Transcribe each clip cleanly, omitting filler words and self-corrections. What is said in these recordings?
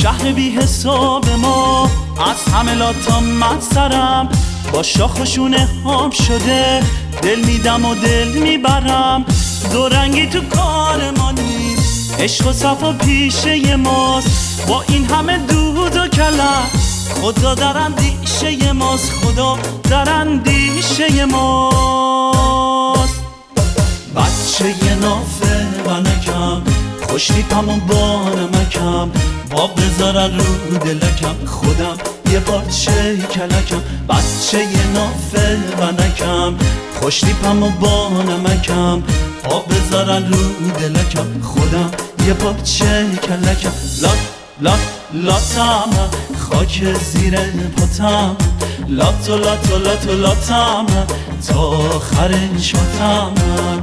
شهر بی حساب ما از همه لاتا من سرم، با شاخ و شونه هم شده دل میدم و دل میبرم. دو رنگی تو کار ما نیست، عشق و صفا پیشه ماست. با این همه دود و کلم خدا در اندیشه ماست، خدا در اندیشه ماست. بچه نافه و نکم خوشتیپم و با نمکم، با بذارن رو دلکم خودم یه پارچه کلکم. بچه نافه و نکم خوشتیپم و با نمکم، با بذارن رو دلکم خودم یه پارچه کلکم. لات لات لاتم خاک زیر پاتم، لاتو لاتو لاتو لاتم تا آخر شاتم.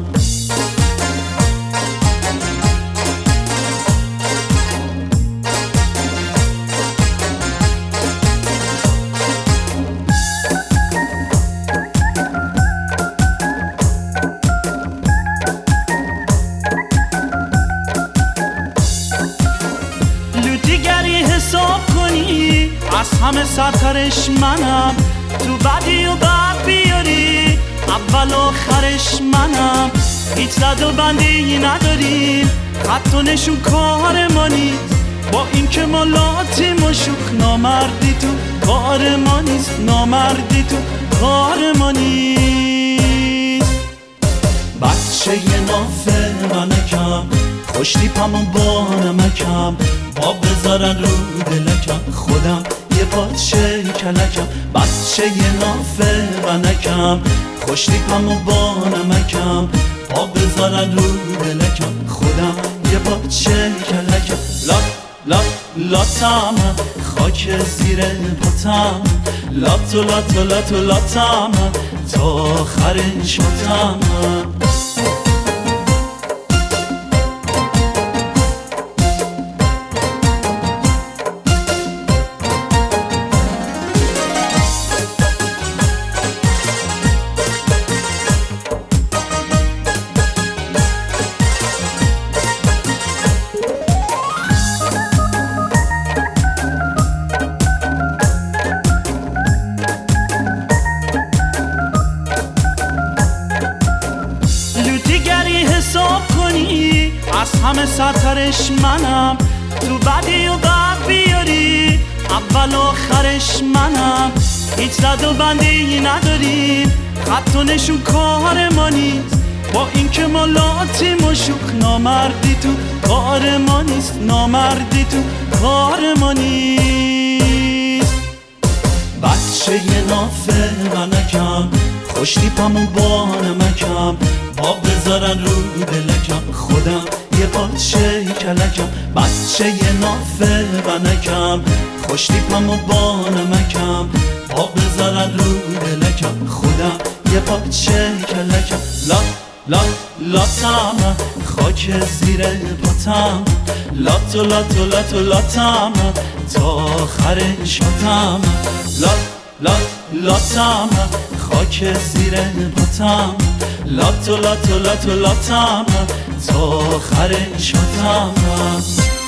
دیگری حساب کنی از همه سرترش منم، تو بدی و بد بیاری اول آخرش منم. هیچ زد و بندی نداریم، خط و نشون کار ما نیست. با این که ما لاتیم و شوخ نامردی تو کار ما نیست، نامردی تو کار ما نیست. بچه نافه و نکم خوشتیپم و با نمکم، با بذارن رو دلکم خودم یه پارچه کلکم. بچه نافه و نکم خوشتیپم و با نمکم، با بذارن رو دلکم خودم یه پارچه کلکم. لات لات لاتم خاک زیر پاتم، لاتو لاتو لاتو لاتم تا آخر شاتم. دیگری حساب کنی از همه سرترش منم، تو بدی و بد بیاری اول آخرش منم. هیچ زد و بندی نداریم، خط و نشون کار ما نیست. با این که ما لاتیم و شوخ نامردی تو کار ما نیست، نامردی تو کار ما نیست. بچه نافه و نکم خوشتیپم و با نمکم، با بذارن رو دلکم خودم یه پارچه کلکم. بچه نافه و نکم خوشتیپم و با نمکم، با بذارن رو دلکم خودم یه پارچه کلکم. لات لات لاتم خاک زیر پاتم، لاتو لاتو لاتو لاتم تا آخر شاتم. لات لات لاتم خاک زیر پاتم، لاتو لاتو لاتو لاتم تا آخر شاتم.